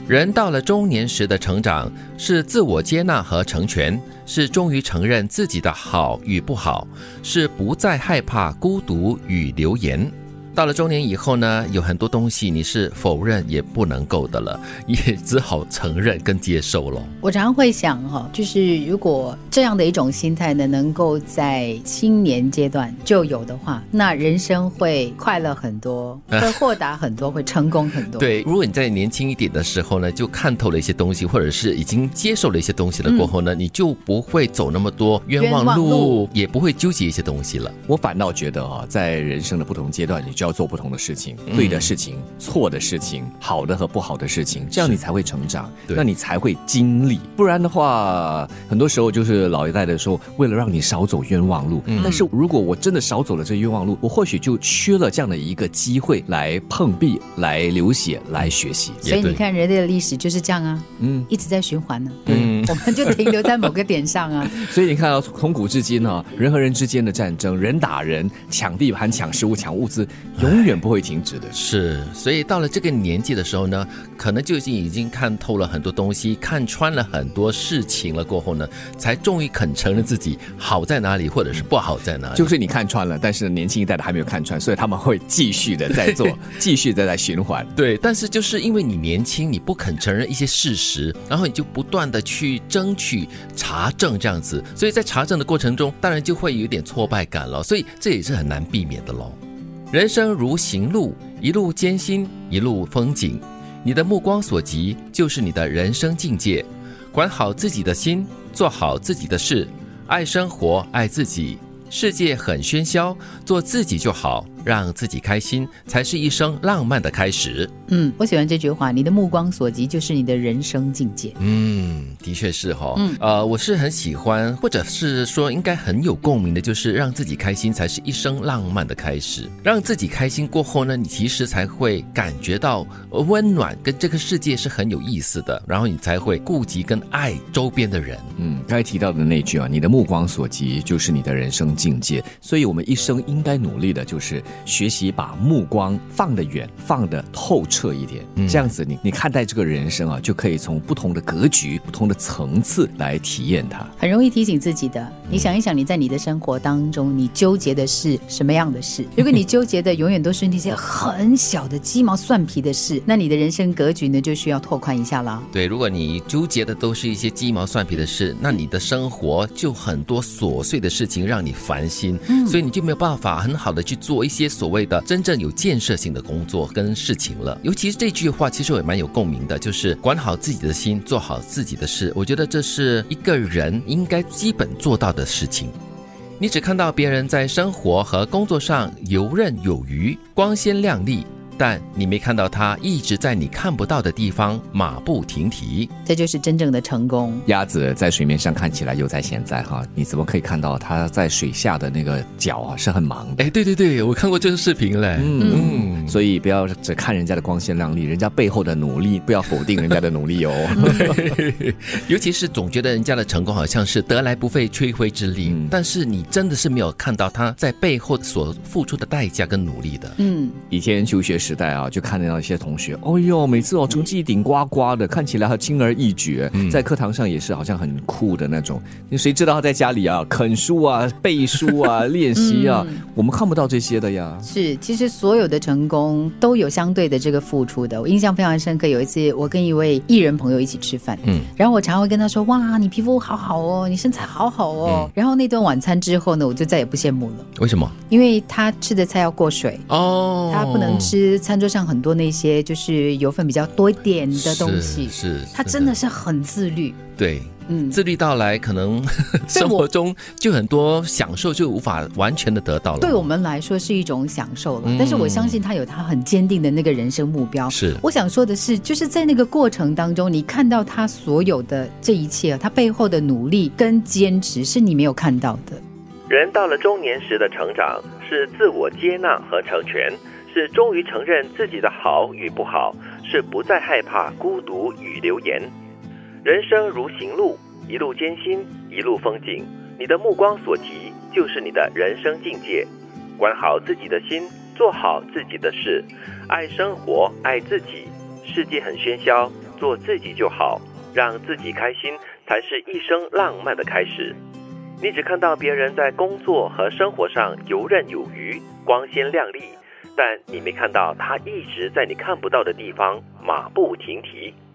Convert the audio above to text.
人到了中年时的成长，是自我接纳和成全，是终于承认自己的好与不好，是不再害怕孤独与流言。到了中年以后呢，有很多东西你是否认也不能够的了，也只好承认跟接受了。 我常常会想就是如果这样的一种心态呢，能够在青年阶段就有的话，那人生会快乐很多，会豁达很多，会成功很多。 对，如果你在年轻一点的时候呢，就看透了一些东西，或者是已经接受了一些东西了过后呢，你就不会走那么多冤枉路，也不会纠结一些东西了。 我反倒觉得在人生的不同阶段，你就要做不同的事情，对的事情，错的事情，好的和不好的事情，这样你才会成长，那你才会经历。不然的话，很多时候就是老一代的说，为了让你少走冤枉路，但是如果我真的少走了这冤枉路，我或许就缺了这样的一个机会来碰壁，来流血，来学习。 所以你看人类的历史就是这样啊，一直在循环呢。我们就停留在某个点上啊。 所以你看从古至今人和人之间的战争，人打人，抢地盘，抢食物，抢物资，永远不会停止的。 是，所以到了这个年纪的时候呢，可能就已经看透了很多东西，看穿了很多事情了过后呢，才终于肯承认自己好在哪里，或者是不好在哪里。 就是你看穿了，但是年轻一代的还没有看穿，所以他们会继续的在做，继续的在循环。 对，但是就是因为你年轻，你不肯承认一些事实，然后你就不断的去争取查证这样子，所以在查证的过程中，当然就会有点挫败感了，所以这也是很难避免的咯。人生如行路，一路艰辛，一路风景。你的目光所及，就是你的人生境界。管好自己的心，做好自己的事，爱生活，爱自己。世界很喧嚣，做自己就好，让自己开心，才是一生浪漫的开始。 我喜欢这句话，你的目光所及就是你的人生境界。 的确是我是很喜欢，或者是说应该很有共鸣的，就是让自己开心才是一生浪漫的开始。让自己开心过后呢，你其实才会感觉到温暖，跟这个世界是很有意思的，然后你才会顾及跟爱周边的人。 刚才提到的那句你的目光所及就是你的人生境界，所以我们一生应该努力的就是学习把目光放得远，放得透彻一点，这样子你看待这个人生就可以从不同的格局，不同的层次来体验它。 很容易提醒自己的，你想一想，你在你的生活当中，你纠结的是什么样的事？如果你纠结的永远都是那些很小的鸡毛蒜皮的事，那你的人生格局呢就需要拓宽一下啦。 对，如果你纠结的都是一些鸡毛蒜皮的事，那你的生活就很多琐碎的事情让你烦心，所以你就没有办法很好的去做一些所谓的真正有建设性的工作跟事情了。尤其是这句话其实我也蛮有共鸣的，就是管好自己的心，做好自己的事。我觉得这是一个人应该基本做到的事情。你只看到别人在生活和工作上游刃有余，光鲜亮丽，但你没看到他一直在你看不到的地方马不停蹄， 这就是真正的成功。 鸭子在水面上看起来悠哉闲哉你怎么可以看到它在水下的那个脚是很忙的？ 对对对，我看过这个视频嘞。 所以不要只看人家的光鲜亮丽，人家背后的努力，不要否定人家的努力尤其是总觉得人家的成功好像是得来不费吹灰之力，但是你真的是没有看到他在背后所付出的代价跟努力的。 以前求学时代就看到一些同学，每次成绩顶呱呱的，看起来很轻而易举，在课堂上也是好像很酷的那种。谁知道他在家里啃书背书练习我们看不到这些的呀。 是，其实所有的成功都有相对的这个付出的。我印象非常深刻，有一次我跟一位艺人朋友一起吃饭，然后我常会跟他说，哇，你皮肤好好哦，你身材好好哦。然后那顿晚餐之后呢，我就再也不羡慕了。 为什么？ 因为他吃的菜要过水他不能吃餐桌上很多那些就是油分比较多一点的东西。 是他真的是很自律。 对，自律到来可能生活中就很多享受就无法完全的得到了。 对我们来说是一种享受了，但是我相信他有他很坚定的那个人生目标。 是， 我想说的是，就是在那个过程当中，你看到他所有的这一切，他背后的努力跟坚持是你没有看到的。 人到了中年时的成长，是自我接纳和成全，是终于承认自己的好与不好，是不再害怕孤独与流言。人生如行路，一路艰辛，一路风景。你的目光所及，就是你的人生境界。管好自己的心，做好自己的事，爱生活，爱自己。世界很喧嚣， 做自己就好，让自己开心才是一生浪漫的开始。你只看到别人在工作和生活上游刃有余、光鲜亮丽，但你没看到他一直在你看不到的地方马不停蹄。